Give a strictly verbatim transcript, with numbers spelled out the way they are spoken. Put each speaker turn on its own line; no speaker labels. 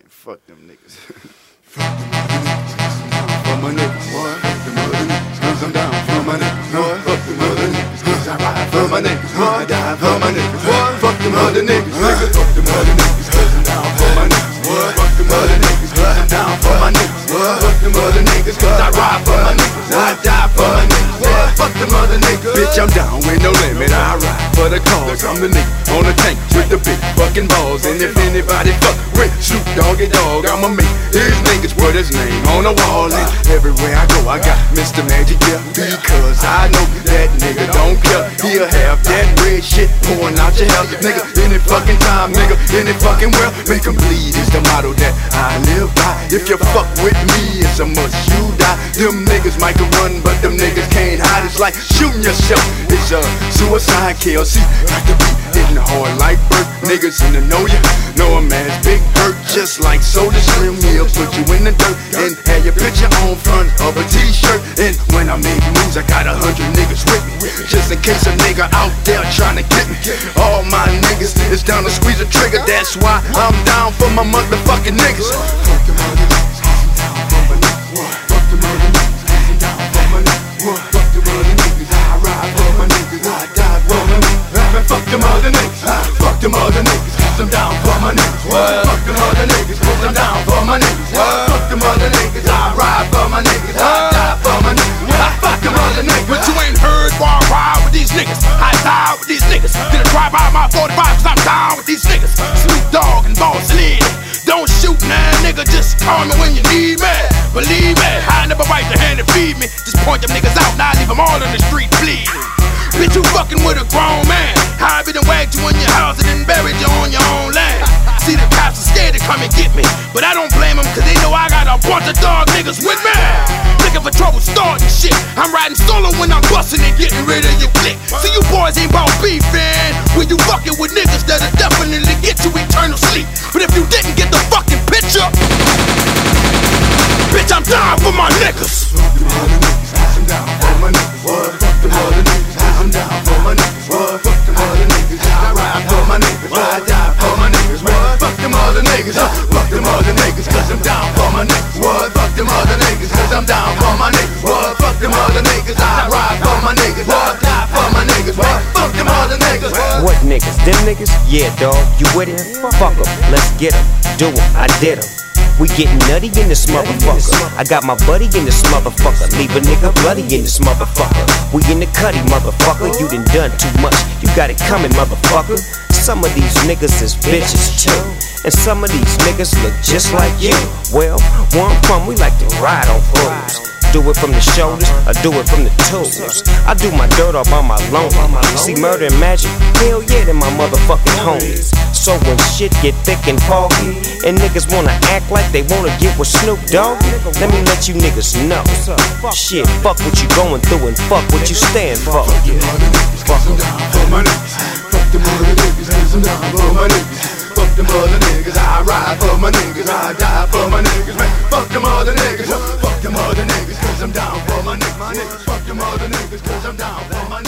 fuck them niggas. Fuck them other niggas, for my niggas, boy. Fuck them other niggas, cause I'm down for my niggas, boy. Fuck them other niggas, cause I ride for my niggas, boy. I die for my niggas, boy. Fuck them other niggas, nigga. Fuck them other niggas, cause I'm down for my niggas, boy. Fuck them other niggas, cause I'm down for my niggas, boy. Fuck them other niggas, cause I ride for my niggas, I die for my niggas, boy. Fuck them other niggas. Bitch, I'm down with no limit, I ride for the cause. I'm the nigga on the tank with the big fucking balls. And if anybody fuck with Snoop Doggy Dogg, I'ma make his niggas put his name on the wall. And everywhere I go, I got Mister Magic, yeah. Because I know that nigga don't care. He'll have that red shit pouring out your hell, nigga. Any fucking time, nigga, any fucking world. Make him bleed is the motto that I live by. If you fuck with me, it's a must you die. Them niggas might can run, but them niggas can't hide. It's like shooting yourself. It's a suicide kill. See, got to be hitting hard like Burt. Niggas in the know ya, know a man's big hurt. Just like Soda Slim, he'll put you in the dirt and have your picture on front of a t-shirt. And when I make moves, I got a hundred niggas with me, just in case a nigga out there trying to get me. All my niggas is down to squeeze a trigger. That's why I'm down for my motherfucking niggas. Fuck them other niggas, I'm down for my niggas. Fuck them other niggas, I'm down for my niggas. Fuck them other niggas, I ride for my niggas, I die for my niggas. Fuck them other niggas, fuck them other niggas, cause I'm down for my niggas. Fuck them other niggas, cause I'm down for my niggas. Fuck them other niggas, I ride for my niggas, I die for my niggas. Fuck them other niggas.
But you ain't heard why I ride with these niggas. I die with these niggas. Did a drive by my forty-five cause I'm down with these niggas. Snoop Dogg and Boss Lady. Don't shoot now, nigga, just call me when you need me. Believe me, I never bite the hand that feed me. Just point them niggas out, now I leave them all in the street bleeding. Bitch, you fucking with a grown man. I be done wagged you in your house and then buried you on your own land. See, the cops are scared to come and get me, but I don't blame them, cause they know I got a bunch of dog niggas with me. Looking for trouble starting shit. I'm riding solo when I'm busting and getting rid of your clique. See, you boys ain't bout beefing when you fucking with niggas that'll definitely get you eternal sleep. But if you didn't get the fucking picture, bitch, I'm down for my niggas.
Fuck them other niggas, I'm down for my niggas. What? Fuck them other niggas, I'm down for my niggas. What? Fuck them other niggas, I ride for my niggas. I die for my niggas. What? Fuck them other niggas, huh? Fuck them other niggas, cause I'm down for my niggas. What? Fuck them other niggas, cause I'm down for my niggas. What? Fuck them other niggas, I ride for my niggas. What? Die for my niggas. What? Fuck them other niggas.
What niggas? Them niggas? Yeah, dog, you with it? Fuck em, let's get em. Do em, I did em. We getting nutty in this motherfucker. I got my buddy in this motherfucker. Leave a nigga bloody in this motherfucker. We in the cutty, motherfucker. You done done too much. You got it coming, motherfucker. Some of these niggas is bitches too, and some of these niggas look just like you. Well, where I'm from, we like to ride on fools. Do it from the shoulders, I do it from the toes. I do my dirt all by my loan. See, murder and magic, hell yeah, they're my motherfucking homies. So when shit get thick and foggy, and niggas wanna act like they wanna get with Snoop Dogg, let me let you niggas know. Shit, fuck what you going through and fuck what you stand for.
Fuck them other niggas, cause I'm down for my niggas. Fuck them other niggas, cause I'm down for my niggas. Fuck them other niggas, I ride for my niggas, I die for my niggas, man. Fuck them other niggas, fuck them other niggas, cause I'm down for my niggas. Fuck them other niggas, cause I'm down for my niggas.